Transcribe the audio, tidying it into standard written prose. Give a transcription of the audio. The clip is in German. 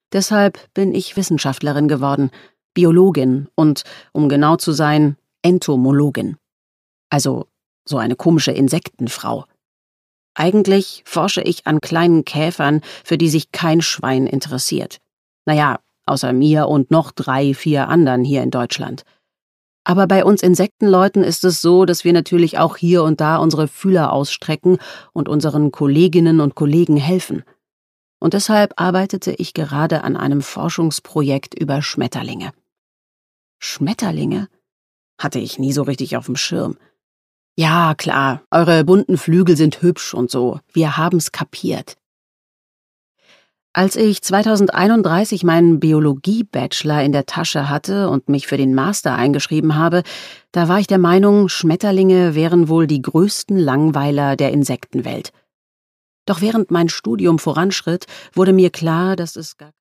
Deshalb bin ich Wissenschaftlerin geworden, Biologin und, um genau zu sein, Entomologin. Also so eine komische Insektenfrau. Eigentlich forsche ich an kleinen Käfern, für die sich kein Schwein interessiert. Naja, außer mir und noch 3, 4 anderen hier in Deutschland. Aber bei uns Insektenleuten ist es so, dass wir natürlich auch hier und da unsere Fühler ausstrecken und unseren Kolleginnen und Kollegen helfen. Und deshalb arbeitete ich gerade an einem Forschungsprojekt über Schmetterlinge. Schmetterlinge? Hatte ich nie so richtig auf dem Schirm. Ja, klar, eure bunten Flügel sind hübsch und so, wir haben's kapiert. Als ich 2031 meinen Biologie-Bachelor in der Tasche hatte und mich für den Master eingeschrieben habe, da war ich der Meinung, Schmetterlinge wären wohl die größten Langweiler der Insektenwelt. Doch während mein Studium voranschritt, wurde mir klar, dass es gar